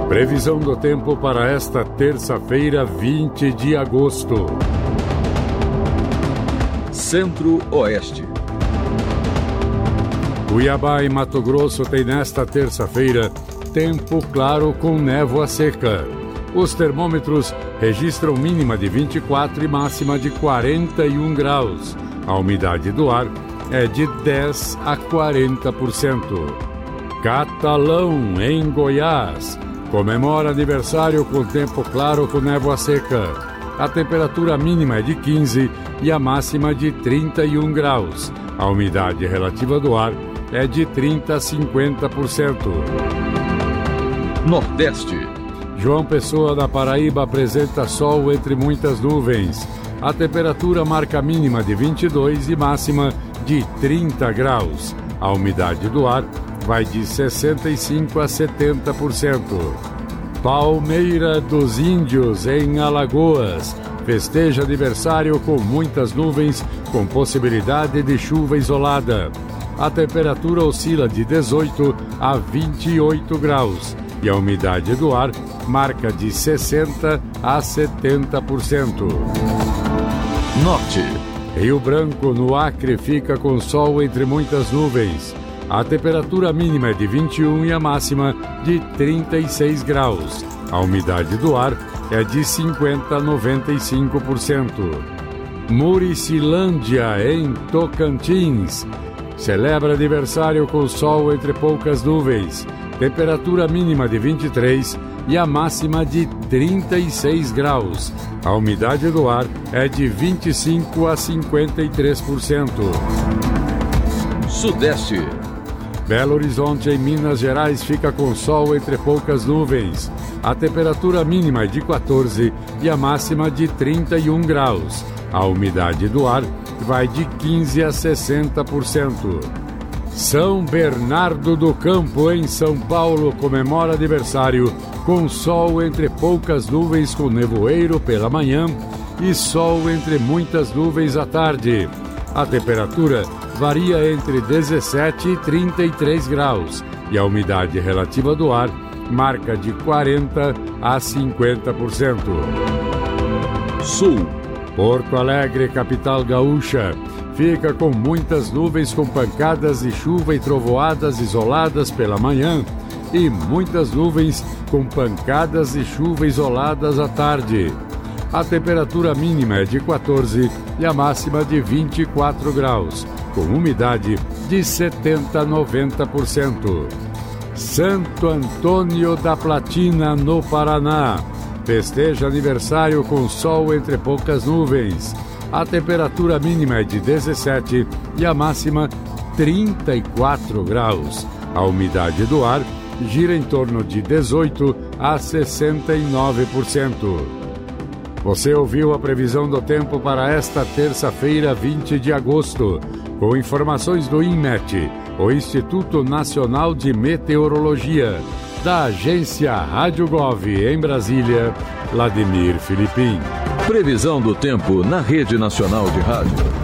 Previsão do tempo para esta terça-feira, 20 de agosto. Centro-Oeste. Cuiabá e Mato Grosso tem nesta terça-feira tempo claro com névoa seca. Os termômetros registram mínima de 24 e máxima de 41 graus. A umidade do ar é de 10 a 40%. Catalão, em Goiás, comemora aniversário com tempo claro com névoa seca. A temperatura mínima é de 15 e a máxima de 31 graus. A umidade relativa do ar é de 30 a 50%. Nordeste. João Pessoa, na Paraíba, apresenta sol entre muitas nuvens. A temperatura marca mínima de 22 e máxima de 30 graus. A umidade do ar vai de 65 a 70%. Palmeira dos Índios, em Alagoas, festeja aniversário com muitas nuvens, com possibilidade de chuva isolada. A temperatura oscila de 18 a 28 graus e a umidade do ar marca de 60 a 70%. Norte. Rio Branco, no Acre, fica com sol entre muitas nuvens. A temperatura mínima é de 21 e a máxima de 36 graus. A umidade do ar é de 50 a 95%. Muricilândia, em Tocantins, celebra aniversário com sol entre poucas nuvens. Temperatura mínima de 23 e a máxima de 36 graus. A umidade do ar é de 25 a 53%. Sudeste. Belo Horizonte, em Minas Gerais, fica com sol entre poucas nuvens. A temperatura mínima é de 14 e a máxima de 31 graus. A umidade do ar vai de 15 a 60%. São Bernardo do Campo, em São Paulo, comemora aniversário com sol entre poucas nuvens com nevoeiro pela manhã e sol entre muitas nuvens à tarde. A temperatura varia entre 17 e 33 graus e a umidade relativa do ar marca de 40 a 50%. Sul. Porto Alegre, capital gaúcha, fica com muitas nuvens com pancadas de chuva e trovoadas isoladas pela manhã e muitas nuvens com pancadas de chuva isoladas à tarde. A temperatura mínima é de 14 e a máxima de 24 graus, com umidade de 70 a 90%. Santo Antônio da Platina, no Paraná, festeja aniversário com sol entre poucas nuvens. A temperatura mínima é de 17 e a máxima 34 graus. A umidade do ar gira em torno de 18 a 69%. Você ouviu a previsão do tempo para esta terça-feira, 20 de agosto, com informações do INMET, o Instituto Nacional de Meteorologia, da agência Rádio Gov, em Brasília, Vladimir Filipim. Previsão do tempo na Rede Nacional de Rádio.